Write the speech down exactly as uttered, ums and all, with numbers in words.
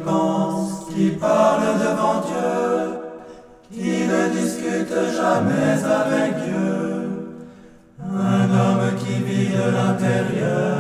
pense, qui parle devant Dieu, qui ne discute jamais avec Dieu. Un homme qui vit de l'intérieur.